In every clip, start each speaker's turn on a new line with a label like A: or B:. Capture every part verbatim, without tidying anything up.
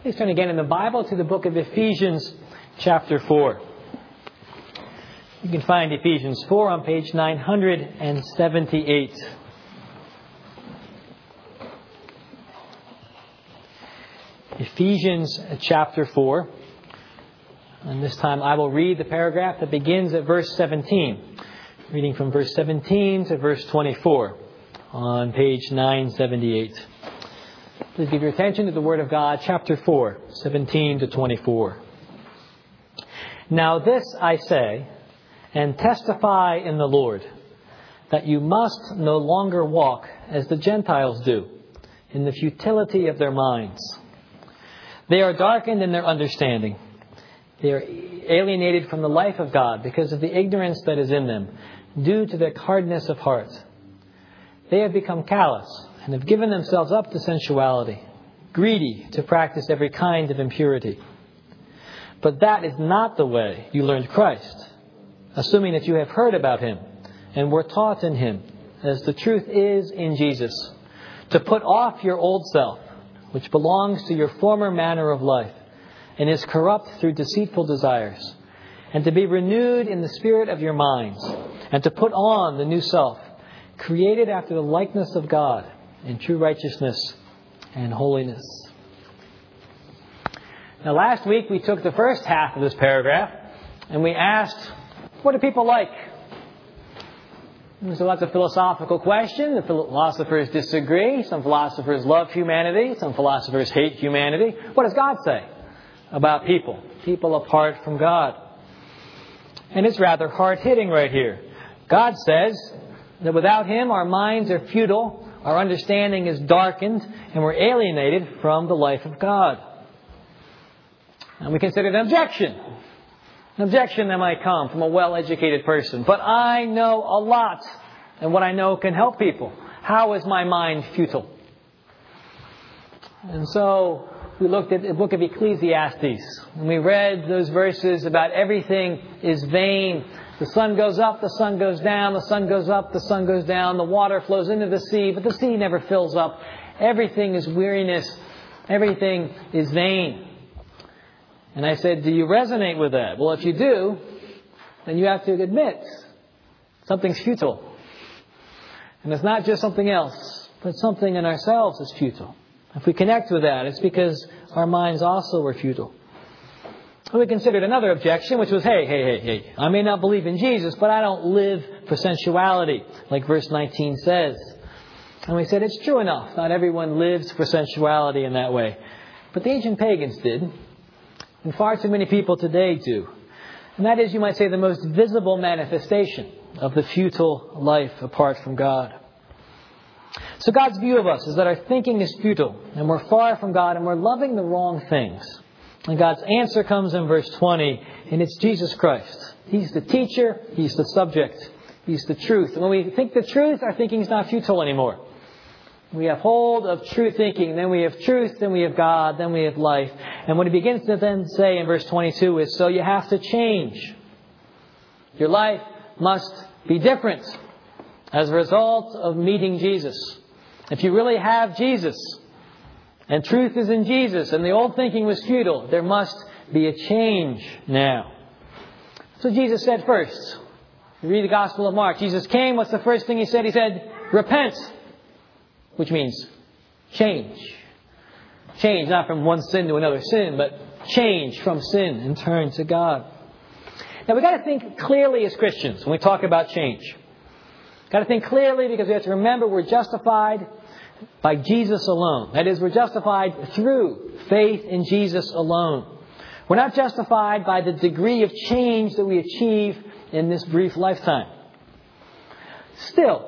A: Please turn again in the Bible to the book of Ephesians, chapter four. You can find Ephesians four on page nine seventy-eight. Ephesians chapter four. And this time I will read the paragraph that begins at verse seventeen. Reading from verse seventeen to verse twenty-four on page nine seventy-eight. Please give your attention to the Word of God, chapter four, seventeen to twenty-four. Now this I say, and testify in the Lord, that you must no longer walk as the Gentiles do, in the futility of their minds. They are darkened in their understanding. They are alienated from the life of God because of the ignorance that is in them, due to their hardness of heart. They have become callous and have given themselves up to sensuality, greedy to practice every kind of impurity. But that is not the way you learned Christ, assuming that you have heard about Him and were taught in Him, as the truth is in Jesus, to put off your old self, which belongs to your former manner of life and is corrupt through deceitful desires, and to be renewed in the spirit of your minds, and to put on the new self, created after the likeness of God, in true righteousness and holiness. Now last week we took the first half of this paragraph and we asked, what do people like? There's lots of philosophical questions. The philosophers disagree. Some philosophers love humanity. Some philosophers hate humanity. What does God say about people? People apart from God. And it's rather hard-hitting right here. God says that without Him our minds are futile, our understanding is darkened, and we're alienated from the life of God. And we consider an objection. An objection that might come from a well-educated person. But I know a lot, and what I know can help people. How is my mind futile? And so we looked at the book of Ecclesiastes, and we read those verses about everything is vain. The sun goes up, the sun goes down, the sun goes up, the sun goes down, the water flows into the sea, but the sea never fills up. Everything is weariness. Everything is vain. And I said, do you resonate with that? Well, if you do, then you have to admit something's futile. And it's not just something else, but something in ourselves is futile. If we connect with that, it's because our minds also are futile. And we considered another objection, which was, hey, hey, hey, hey, I may not believe in Jesus, but I don't live for sensuality, like verse nineteen says. And we said, it's true enough. Not everyone lives for sensuality in that way. But the ancient pagans did. And far too many people today do. And that is, you might say, the most visible manifestation of the futile life apart from God. So God's view of us is that our thinking is futile, and we're far from God, and we're loving the wrong things. And God's answer comes in verse twenty, and it's Jesus Christ. He's the teacher, He's the subject, He's the truth. And when we think the truth, our thinking is not futile anymore. We have hold of true thinking, then we have truth, then we have God, then we have life. And what He begins to then say in verse twenty-two is, so you have to change. Your life must be different as a result of meeting Jesus. If you really have Jesus, and truth is in Jesus, and the old thinking was futile, there must be a change now. So Jesus said first. You read the Gospel of Mark. Jesus came. What's the first thing He said? He said, repent. Which means change. Change, not from one sin to another sin, but change from sin and turn to God. Now we've got to think clearly as Christians when we talk about change. Got to think clearly because we have to remember we're justified by Jesus alone. That is, we're justified through faith in Jesus alone. We're not justified by the degree of change that we achieve in this brief lifetime. Still,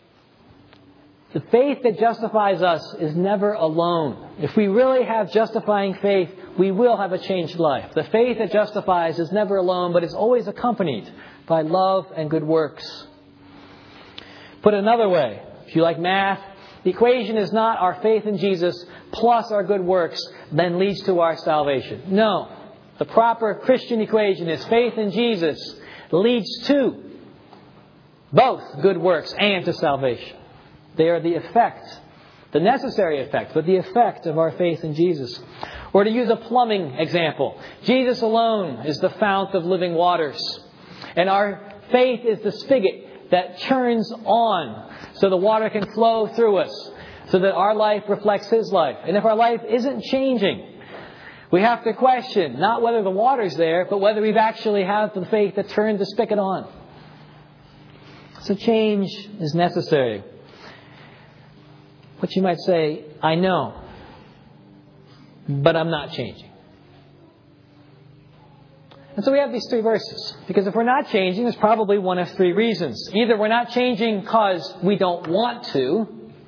A: the faith that justifies us is never alone. If we really have justifying faith, we will have a changed life. The faith that justifies is never alone, but is always accompanied by love and good works. Put another way, if you like math, the equation is not our faith in Jesus plus our good works then leads to our salvation. No. The proper Christian equation is faith in Jesus leads to both good works and to salvation. They are the effect, the necessary effect, but the effect of our faith in Jesus. Or to use a plumbing example, Jesus alone is the fount of living waters. And our faith is the spigot that turns on so the water can flow through us, so that our life reflects His life. And if our life isn't changing, we have to question not whether the water's there, but whether we've actually had the faith that turned the spigot on. So change is necessary. But you might say, I know, but I'm not changing. And so we have these three verses. Because if we're not changing, there's probably one of three reasons. Either we're not changing because we don't want to,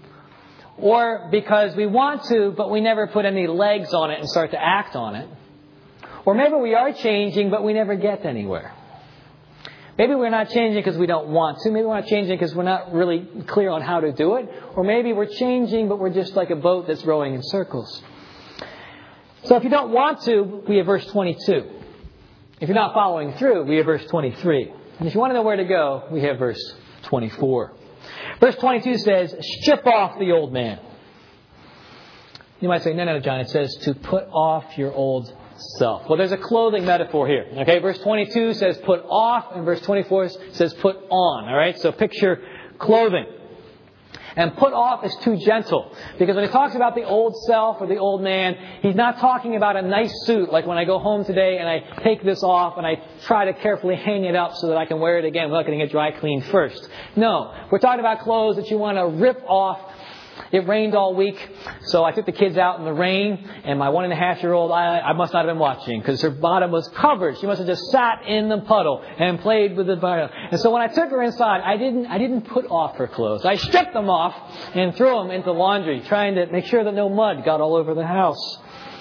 A: or because we want to, but we never put any legs on it and start to act on it. Or maybe we are changing, but we never get anywhere. Maybe we're not changing because we don't want to. Maybe we're not changing because we're not really clear on how to do it. Or maybe we're changing, but we're just like a boat that's rowing in circles. So if you don't want to, we have verse twenty-two. If you're not following through, we have verse twenty-three. And if you want to know where to go, we have verse twenty-four. Verse twenty-two says, strip off the old man. You might say, no, no, John, it says to put off your old self. Well, there's a clothing metaphor here. Okay, verse twenty-two says put off, and verse twenty-four says put on. All right, so picture clothing. And put off is too gentle. Because when he talks about the old self or the old man, he's not talking about a nice suit like when I go home today and I take this off and I try to carefully hang it up so that I can wear it again without getting it dry cleaned first. No, we're talking about clothes that you want to rip off. It rained all week, so I took the kids out in the rain, and my one and a half year old, I, I must not have been watching because her bottom was covered. She must have just sat in the puddle and played with the bottle. And so when I took her inside, I didn't, I didn't put off her clothes. I stripped them off and threw them into laundry, trying to make sure that no mud got all over the house.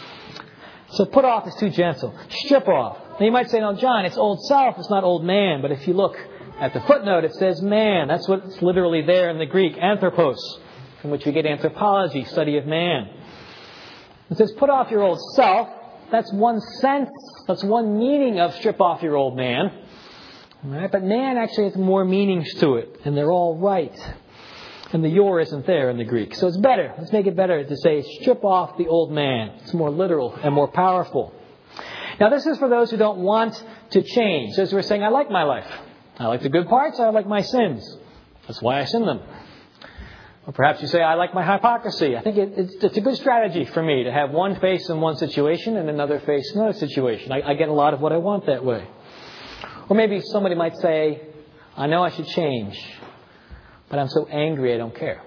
A: So put off is too gentle. Strip off. Now you might say, no, John, it's old self, it's not old man. But if you look at the footnote, it says man. That's what's literally there in the Greek, anthropos, from which we get anthropology, study of man. It says, put off your old self. That's one sense, that's one meaning of strip off your old man. All right? But man actually has more meanings to it, and they're all right. And the your isn't there in the Greek. So it's better, let's make it better to say strip off the old man. It's more literal and more powerful. Now this is for those who don't want to change. As we're saying, I like my life. I like the good parts, I like my sins. That's why I sin them. Or perhaps you say, I like my hypocrisy. I think it, it's, it's a good strategy for me to have one face in one situation and another face in another situation. I, I get a lot of what I want that way. Or maybe somebody might say, I know I should change, but I'm so angry I don't care.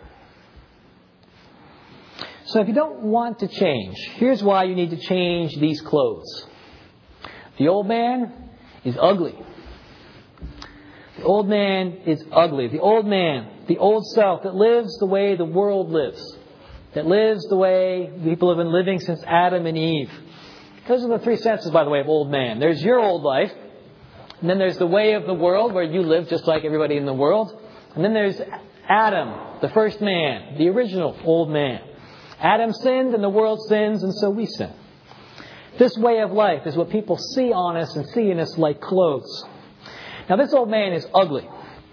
A: So if you don't want to change, here's why you need to change these clothes. The old man is ugly. The old man is ugly. The old man, the old self that lives the way the world lives, that lives the way people have been living since Adam and Eve. Those are the three senses, by the way, of old man. There's your old life, and then there's the way of the world where you live just like everybody in the world. And then there's Adam, the first man, the original old man. Adam sinned and the world sins, and so we sin. This way of life is what people see on us and see in us like clothes. Now, this old man is ugly.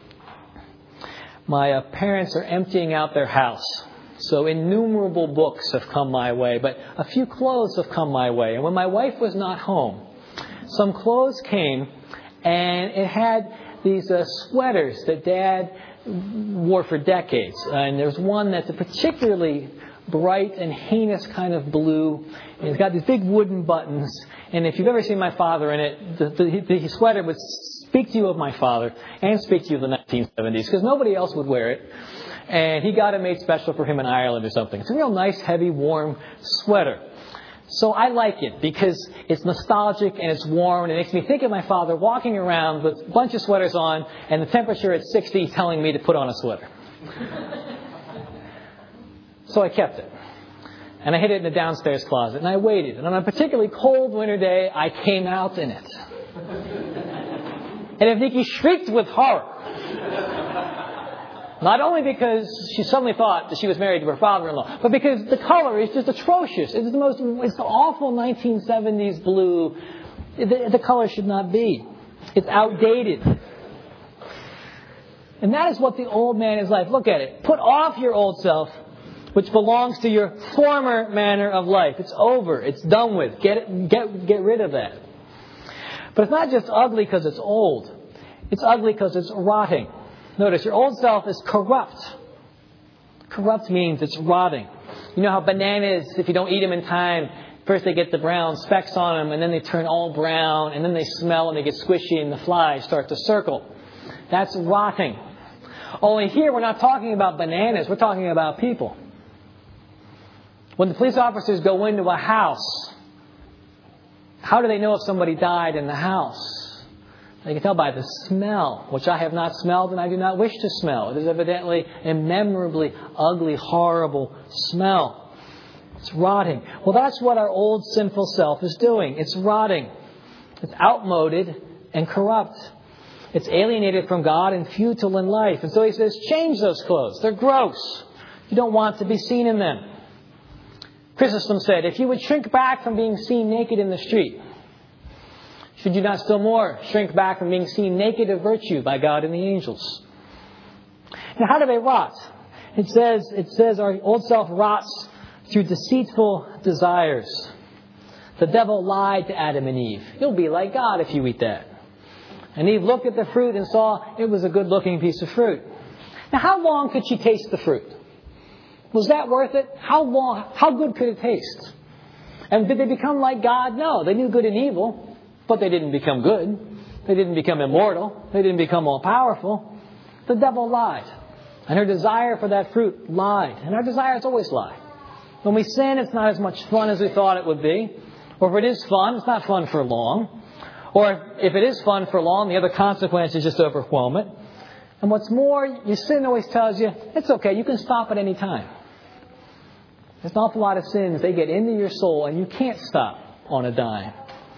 A: My uh, parents are emptying out their house. So innumerable books have come my way, but a few clothes have come my way. And when my wife was not home, some clothes came, and it had these uh, sweaters that Dad wore for decades. And there's one that's a particularly bright and heinous kind of blue. And it's got these big wooden buttons. And if you've ever seen my father in it, the, the, the sweater would speak to you of my father and speak to you of the nineteen seventies because nobody else would wear it. And he got it made special for him in Ireland or something. It's a real nice, heavy, warm sweater. So I like it because it's nostalgic and it's warm and it makes me think of my father walking around with a bunch of sweaters on and the temperature at sixty telling me to put on a sweater. So I kept it. And I hid it in the downstairs closet and I waited. And on a particularly cold winter day, I came out in it. And Nikki shrieked with horror. Not only because she suddenly thought that she was married to her father-in-law, but because the color is just atrocious. It's the most, it's the awful nineteen seventies blue. The, the color should not be. It's outdated. And that is what the old man is like. Look at it. Put off your old self which belongs to your former manner of life. It's over. It's done with. Get it, get, get rid of that. But it's not just ugly because it's old. It's ugly because it's rotting. Notice, your old self is corrupt. Corrupt means it's rotting. You know how bananas, if you don't eat them in time, first they get the brown specks on them, and then they turn all brown, and then they smell and they get squishy, and the flies start to circle. That's rotting. Only here we're not talking about bananas, we're talking about people. When the police officers go into a house, how do they know if somebody died in the house? They can tell by the smell, which I have not smelled and I do not wish to smell. It is evidently a memorably ugly, horrible smell. It's rotting. Well, that's what our old sinful self is doing. It's rotting. It's outmoded and corrupt. It's alienated from God and futile in life. And so he says, change those clothes. They're gross. You don't want to be seen in them. Chrysostom said, if you would shrink back from being seen naked in the street, should you not still more shrink back from being seen naked of virtue by God and the angels? Now, how do they rot? It says, it says our old self rots through deceitful desires. The devil lied to Adam and Eve. You'll be like God if you eat that. And Eve looked at the fruit and saw it was a good-looking piece of fruit. Now, how long could she taste the fruit? Was that worth it? How long? How good could it taste? And did they become like God? No, they knew good and evil. But they didn't become good. They didn't become immortal. They didn't become all powerful. The devil lied. And her desire for that fruit lied. And our desires always lie. When we sin, it's not as much fun as we thought it would be. Or if it is fun, it's not fun for long. Or if it is fun for long, the other consequences just overwhelm it. And what's more, your sin always tells you, it's okay, you can stop at any time. There's an awful lot of sins. They get into your soul and you can't stop on a dime.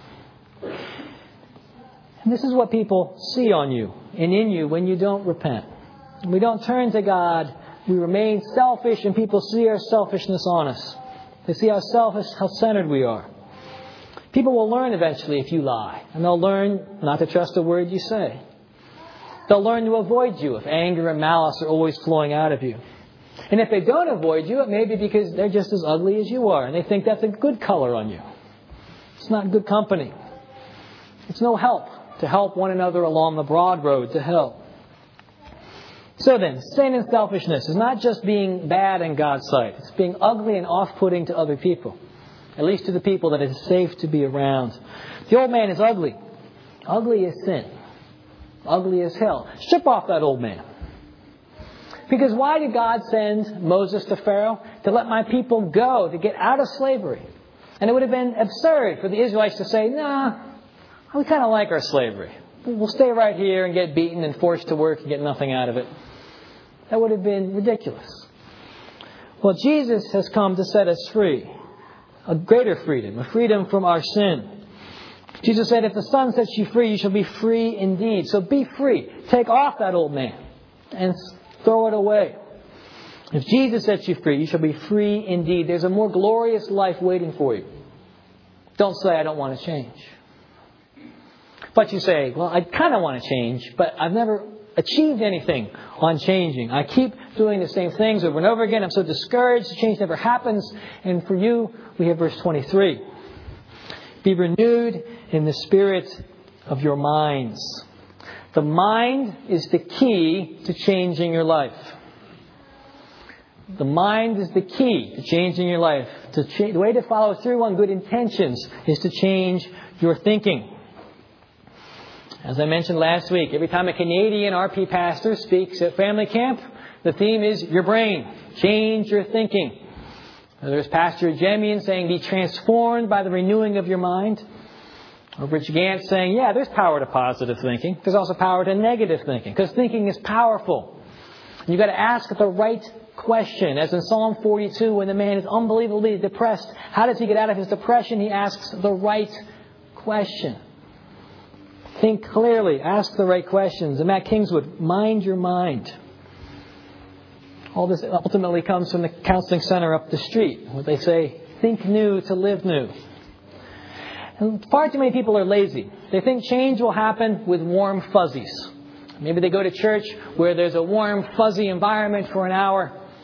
A: And this is what people see on you and in you when you don't repent. When we don't turn to God, we remain selfish and people see our selfishness on us. They see how selfish, how centered we are. People will learn eventually if you lie. And they'll learn not to trust a word you say. They'll learn to avoid you if anger and malice are always flowing out of you. And if they don't avoid you, it may be because they're just as ugly as you are. And they think that's a good color on you. It's not good company. It's no help to help one another along the broad road to hell. So then, sin and selfishness is not just being bad in God's sight. It's being ugly and off-putting to other people. At least to the people that it is safe to be around. The old man is ugly. Ugly as sin. Ugly as hell. Strip off that old man. Because why did God send Moses to Pharaoh? To let my people go, to get out of slavery. And it would have been absurd for the Israelites to say, nah, we kind of like our slavery. We'll stay right here and get beaten and forced to work and get nothing out of it. That would have been ridiculous. Well, Jesus has come to set us free. A greater freedom. A freedom from our sin. Jesus said, if the Son sets you free, you shall be free indeed. So be free. Take off that old man and throw it away. If Jesus sets you free, you shall be free indeed. There's a more glorious life waiting for you. Don't say, I don't want to change. But you say, well, I kind of want to change, but I've never achieved anything on changing. I keep doing the same things over and over again. I'm so discouraged. Change never happens. And for you, we have verse twenty-three. Be renewed in the spirit of your minds. The mind is the key to changing your life. The mind is the key to changing your life. To cha- the way to follow through on good intentions is to change your thinking. As I mentioned last week, every time a Canadian R P pastor speaks at family camp, the theme is your brain. Change your thinking. There's Pastor Jemian saying, be transformed by the renewing of your mind. Or Rich Gant saying, yeah, there's power to positive thinking. There's also power to negative thinking. Because thinking is powerful. You've got to ask the right question. As in Psalm forty-two, when the man is unbelievably depressed, how does he get out of his depression? He asks the right question. Think clearly. Ask the right questions. And Matt Kingswood, mind your mind. All this ultimately comes from the counseling center up the street, where they say, think new to live new. And far too many people are lazy. They think change will happen with warm fuzzies. Maybe they go to church where there's a warm, fuzzy environment for an hour.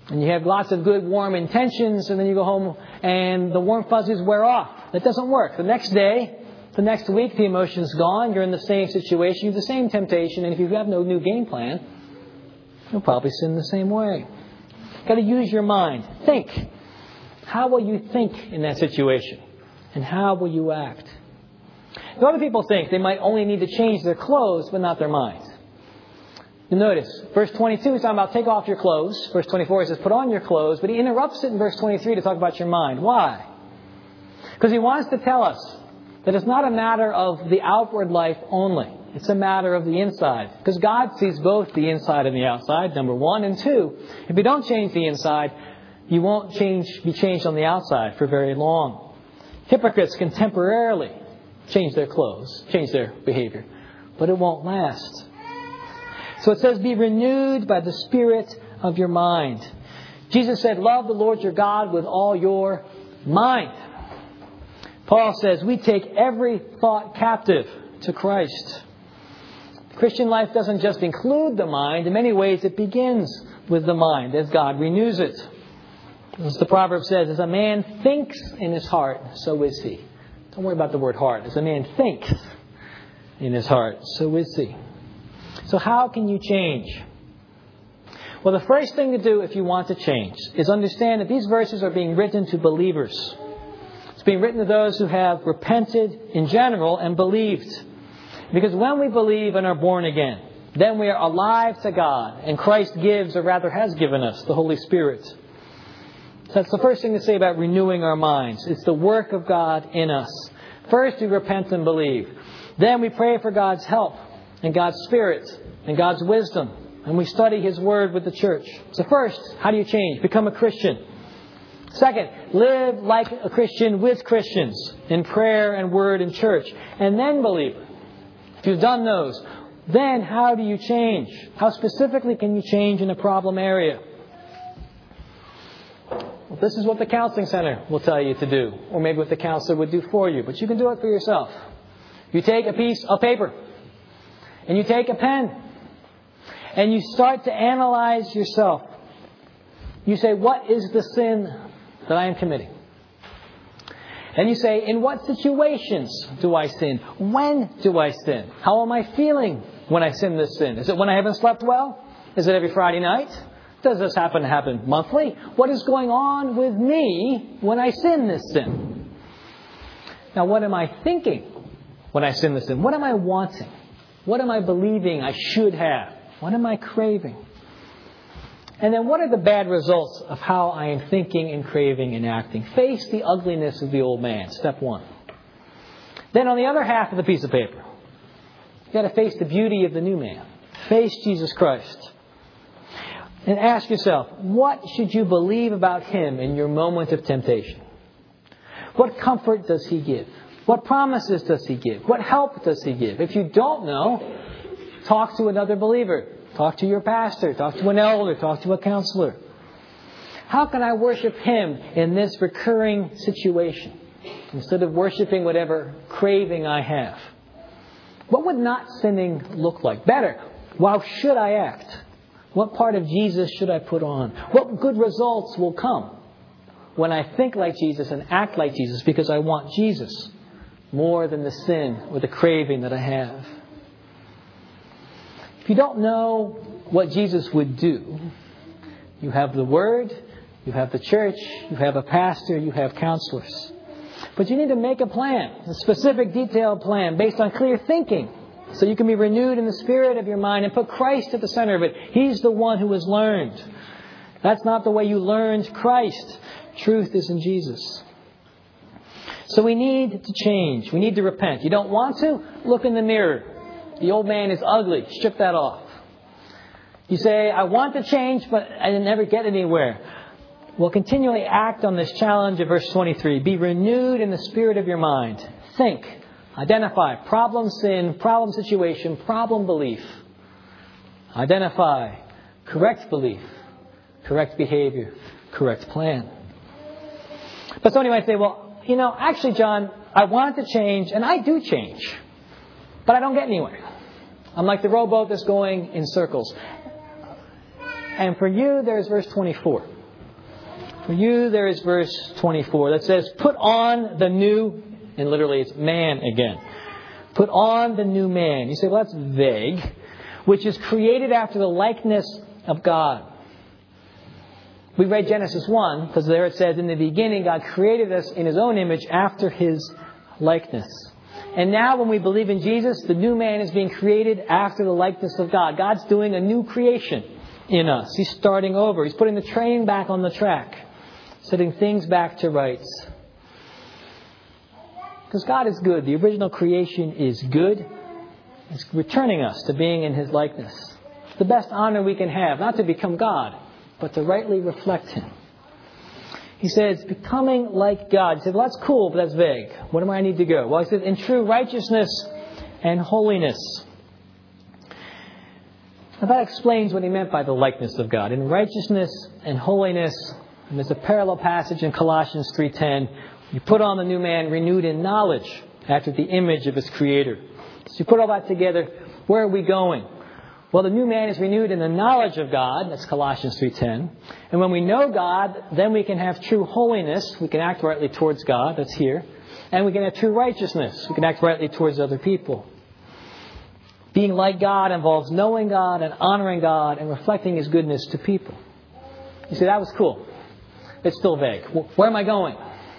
A: And you have lots of good, warm intentions, and then you go home and the warm fuzzies wear off. That doesn't work. The next day, the next week, the emotion's gone. You're in the same situation. You have the same temptation. And if you have no new game plan, you'll probably sin the same way. You've got to use your mind. Think. How will you think in that situation? And how will you act? Now, other people think they might only need to change their clothes, but not their minds. You notice, verse twenty-two is talking about take off your clothes. Verse twenty-four, he says put on your clothes. But he interrupts it in verse twenty-three to talk about your mind. Why? Because he wants to tell us that it's not a matter of the outward life only. It's a matter of the inside. Because God sees both the inside and the outside, number one. And two, if you don't change the inside, you won't change, be changed on the outside for very long. Hypocrites can temporarily change their clothes, change their behavior, but it won't last. So it says, be renewed by the spirit of your mind. Jesus said, love the Lord your God with all your mind. Paul says, we take every thought captive to Christ. The Christian life doesn't just include the mind. In many ways, it begins with the mind as God renews it. As the proverb says, as a man thinks in his heart, so is he. Don't worry about the word heart. As a man thinks in his heart, so is he. So how can you change? Well, the first thing to do if you want to change is understand that these verses are being written to believers. It's being written to those who have repented in general and believed. Because when we believe and are born again, then we are alive to God. And Christ gives, or rather has given us, the Holy Spirit. So that's the first thing to say about renewing our minds. It's the work of God in us. First, we repent and believe. Then we pray for God's help and God's Spirit and God's wisdom. And we study His Word with the church. So first, how do you change? Become a Christian. Second, live like a Christian with Christians in prayer and word and church. And then believe. If you've done those, then how do you change? How specifically can you change in a problem area? Well, this is what the counseling center will tell you to do. Or maybe what the counselor would do for you. But you can do it for yourself. You take a piece of paper. And you take a pen. And you start to analyze yourself. You say, what is the sin that I am committing? And you say, in what situations do I sin? When do I sin? How am I feeling when I sin this sin? Is it when I haven't slept well? Is it every Friday night? Does this happen to happen monthly? What is going on with me when I sin this sin? Now, what am I thinking when I sin this sin? What am I wanting? What am I believing I should have? What am I craving? And then what are the bad results of how I am thinking and craving and acting? Face the ugliness of the old man, step one. Then on the other half of the piece of paper, you've got to face the beauty of the new man. Face Jesus Christ. And ask yourself, what should you believe about Him in your moment of temptation? What comfort does He give? What promises does He give? What help does He give? If you don't know, talk to another believer. Talk to your pastor. Talk to an elder. Talk to a counselor. How can I worship Him in this recurring situation instead of worshiping whatever craving I have? What would not sinning look like? Better, how should I act? What part of Jesus should I put on? What good results will come when I think like Jesus and act like Jesus because I want Jesus more than the sin or the craving that I have? If you don't know what Jesus would do, you have the Word, you have the church, you have a pastor, you have counselors. But you need to make a plan, a specific, detailed plan based on clear thinking so you can be renewed in the spirit of your mind and put Christ at the center of it. He's the one who has learned. That's not the way you learned Christ. Truth is in Jesus. So we need to change. We need to repent. You don't want to? Look in the mirror. The old man is ugly. Strip that off. You say, I want to change, but I never get anywhere. Well, continually act on this challenge of verse twenty-three. Be renewed in the spirit of your mind. Think. Identify problem sin, problem situation, problem belief. Identify correct belief, correct behavior, correct plan. But somebody might say, well, you know, actually, John, I want to change, and I do change, but I don't get anywhere. I'm like the rowboat that's going in circles. And for you, there's verse twenty-four. For you, there is verse twenty-four that says, put on the new, and literally it's man again. Put on the new man. You say, well, that's vague. Which is created after the likeness of God. We read Genesis one, because there it says, in the beginning, God created us in His own image after His likeness. And now when we believe in Jesus, the new man is being created after the likeness of God. God's doing a new creation in us. He's starting over. He's putting the train back on the track. Setting things back to rights. Because God is good. The original creation is good. It's returning us to being in His likeness. It's the best honor we can have. Not to become God, but to rightly reflect Him. He says, becoming like God. He said, well, that's cool, but that's vague. Where do I need to go? Well, he says, in true righteousness and holiness. Now that explains what he meant by the likeness of God. In righteousness and holiness, and there's a parallel passage in Colossians three ten. You put on the new man renewed in knowledge after the image of his Creator. So you put all that together, where are we going? Well, the new man is renewed in the knowledge of God. That's Colossians three ten. And when we know God, then we can have true holiness. We can act rightly towards God. That's here. And we can have true righteousness. We can act rightly towards other people. Being like God involves knowing God and honoring God and reflecting His goodness to people. You say, that was cool. It's still vague. Where am I going?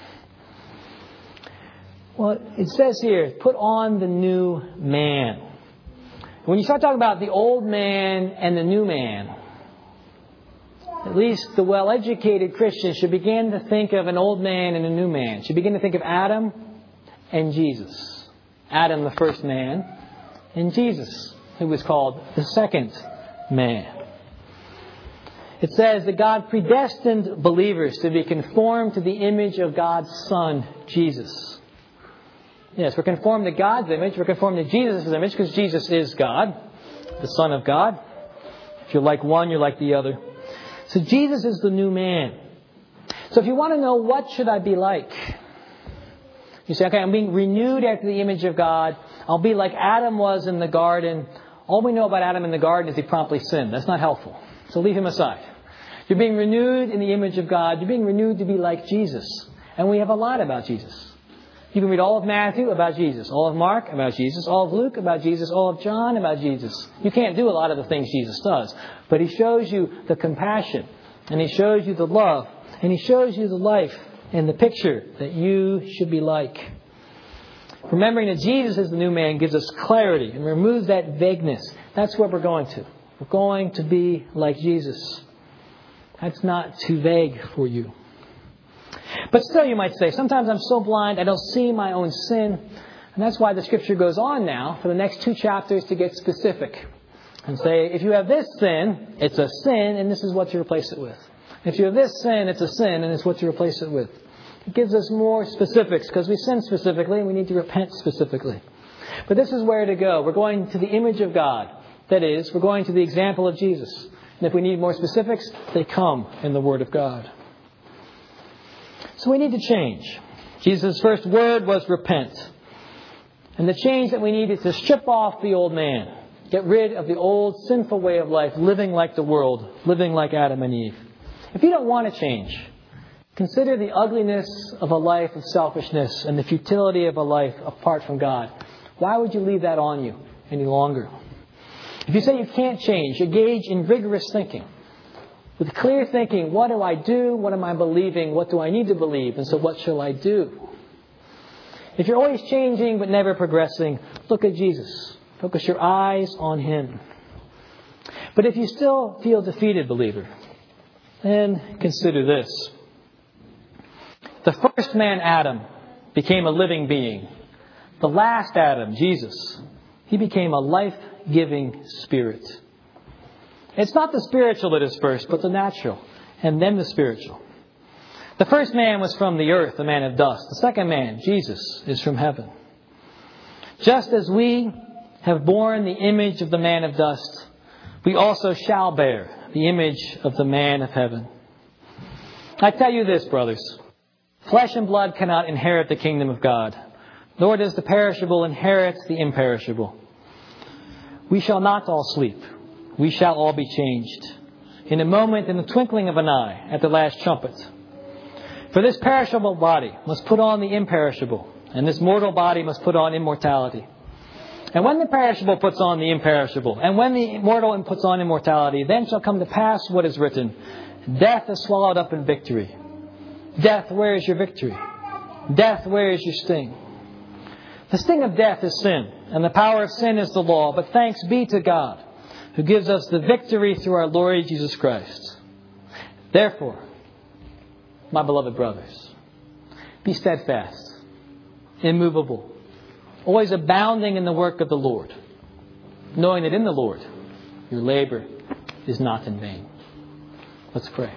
A: Well, it says here, put on the new man. When you start talking about the old man and the new man, at least the well-educated Christian should begin to think of an old man and a new man. Should begin to think of Adam and Jesus. Adam, the first man, and Jesus, who was called the second man. It says that God predestined believers to be conformed to the image of God's Son, Jesus. Yes, we're conformed to God's image. We're conformed to Jesus' image because Jesus is God, the Son of God. If you're like one, you're like the other. So Jesus is the new man. So if you want to know what should I be like, you say, okay, I'm being renewed after the image of God. I'll be like Adam was in the garden. All we know about Adam in the garden is he promptly sinned. That's not helpful. So leave him aside. You're being renewed in the image of God. You're being renewed to be like Jesus. And we have a lot about Jesus. You can read all of Matthew about Jesus, all of Mark about Jesus, all of Luke about Jesus, all of John about Jesus. You can't do a lot of the things Jesus does. But He shows you the compassion. And He shows you the love. And He shows you the life and the picture that you should be like. Remembering that Jesus is the new man gives us clarity and removes that vagueness. That's where we're going to. We're going to be like Jesus. That's not too vague for you. But still, you might say, sometimes I'm so blind I don't see my own sin. And that's why the Scripture goes on now for the next two chapters to get specific. And say, if you have this sin, it's a sin, and this is what to replace it with. If you have this sin, it's a sin, and it's what to replace it with. It gives us more specifics because we sin specifically and we need to repent specifically. But this is where to go. We're going to the image of God. That is, we're going to the example of Jesus. And if we need more specifics, they come in the Word of God. So we need to change. Jesus' first word was repent. And the change that we need is to strip off the old man. Get rid of the old sinful way of life, living like the world, living like Adam and Eve. If you don't want to change, consider the ugliness of a life of selfishness and the futility of a life apart from God. Why would you leave that on you any longer? If you say you can't change, engage in rigorous thinking. With clear thinking, what do I do? What am I believing? What do I need to believe? And so what shall I do? If you're always changing but never progressing, look at Jesus. Focus your eyes on Him. But if you still feel defeated, believer, then consider this. The first man, Adam, became a living being. The last Adam, Jesus, he became a life-giving spirit. It's not the spiritual that is first, but the natural, and then the spiritual. The first man was from the earth, a man of dust. The second man, Jesus, is from heaven. Just as we have borne the image of the man of dust, we also shall bear the image of the man of heaven. I tell you this, brothers, flesh and blood cannot inherit the kingdom of God, nor does the perishable inherit the imperishable. We shall not all sleep. We shall all be changed. In a moment, in the twinkling of an eye, at the last trumpet. For this perishable body must put on the imperishable, and this mortal body must put on immortality. And when the perishable puts on the imperishable, and when the immortal puts on immortality, then shall come to pass what is written, death is swallowed up in victory. Death, where is your victory? Death, where is your sting? The sting of death is sin, and the power of sin is the law. But thanks be to God, who gives us the victory through our Lord Jesus Christ. Therefore, my beloved brothers, be steadfast, immovable, always abounding in the work of the Lord, knowing that in the Lord your labor is not in vain. Let's pray.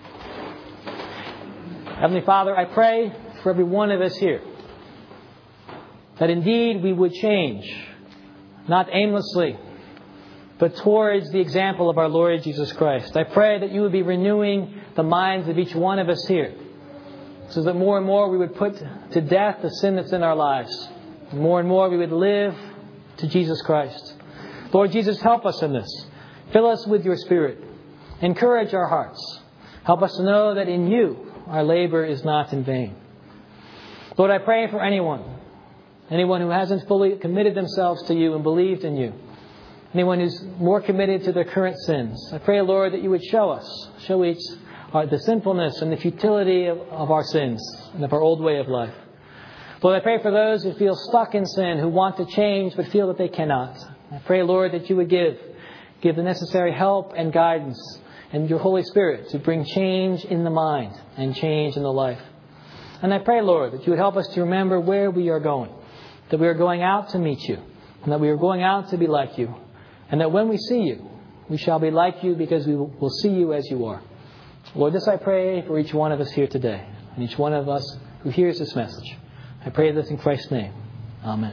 A: Heavenly Father, I pray for every one of us here that indeed we would change, not aimlessly, but towards the example of our Lord Jesus Christ. I pray that you would be renewing the minds of each one of us here, so that more and more we would put to death the sin that's in our lives. More and more we would live to Jesus Christ. Lord Jesus, help us in this. Fill us with your Spirit. Encourage our hearts. Help us to know that in you our labor is not in vain. Lord, I pray for anyone, anyone who hasn't fully committed themselves to you and believed in you, anyone who's more committed to their current sins. I pray, Lord, that you would show us, show each our, the sinfulness and the futility of, of our sins and of our old way of life. Lord, I pray for those who feel stuck in sin, who want to change but feel that they cannot. I pray, Lord, that you would give, give the necessary help and guidance and your Holy Spirit to bring change in the mind and change in the life. And I pray, Lord, that you would help us to remember where we are going, that we are going out to meet you, and that we are going out to be like you, and that when we see you, we shall be like you because we will see you as you are. Lord, this I pray for each one of us here today, and each one of us who hears this message. I pray this in Christ's name. Amen.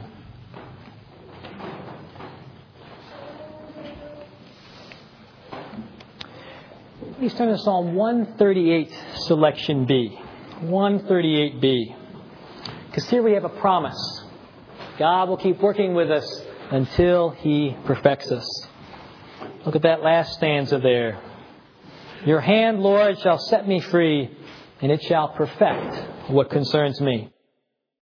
A: Please turn to Psalm one thirty-eight, selection B. one thirty-eight B. Because here we have a promise. God will keep working with us until He perfects us. Look at that last stanza there. Your hand, Lord, shall set me free, and it shall perfect what concerns me.